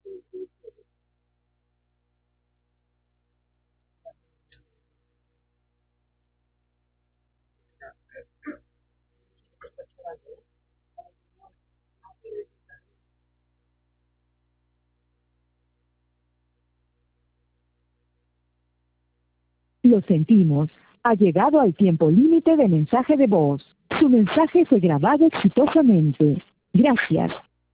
Lo sentimos. Ha llegado al tiempo límite de mensaje de voz. Su mensaje fue grabado exitosamente. Gracias.